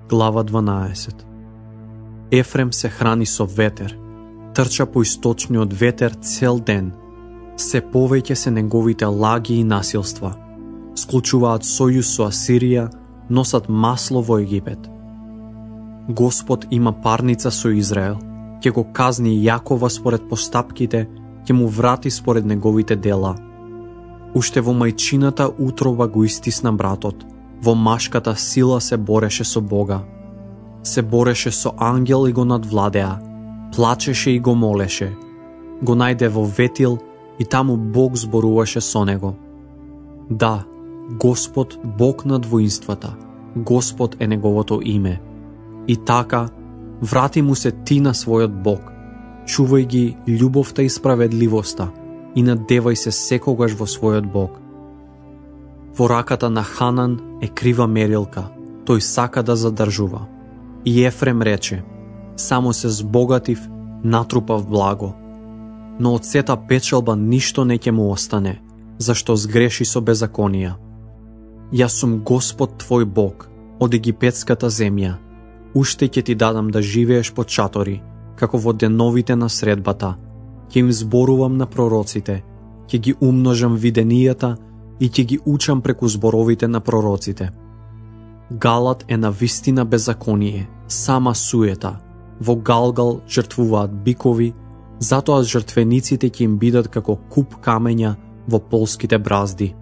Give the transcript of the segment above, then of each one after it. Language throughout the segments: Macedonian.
глава 12. Ефрем се храни со ветер, трча по источниот ветер цел ден. Се повеќе се неговите лаги и насилства. Склучуваат сојуз со Асирија, носат масло во Египет. Господ има парница со Израел, ќе го казни Јакова според постапките, ќе му врати според неговите дела. Уште во мајчината утроба го истисна братот, во машката сила се бореше со Бога. Се бореше со ангел и го надвладеа, плачеше и го молеше. Го најде во Ветил и таму Бог зборуваше со него. Да, Господ, Бог над воинствата, Господ е неговото име. И така, врати му се ти на својот Бог, чувај ги љубовта и справедливоста и надевај се секогаш во својот Бог. Во раката на Ханан е крива мерилка, тој сака да задржува. И Ефрем рече, само се збогатив, натрупав благо. Но од сета печалба ништо не ќе му остане, зашто сгреши со беззаконија. Јас сум Господ твој Бог, од египетската земја. Уште ќе ти дадам да живееш под чатори, како во деновите на средбата. Ќе им зборувам на пророците, ќе ги умножам виденијата и ќе ги учам преку зборовите на пророците. Галат е на вистина беззаконие, сама суета. Во Галгал жртвуваат бикови, затоа жртвениците ќе им бидат како куп камења во полските бразди.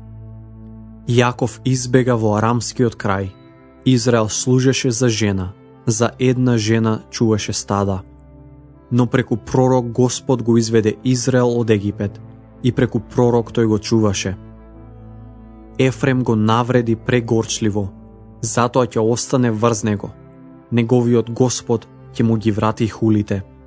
Јаков избега во арамскиот крај. Израел служеше за жена, за една жена чуваше стада. Но преку пророк Господ го изведе Израел од Египет и преку пророк тој го чуваше. Ефрем го навреди прегорчливо, затоа ќе остане врз него. Неговиот Господ ќе му ги врати хулите.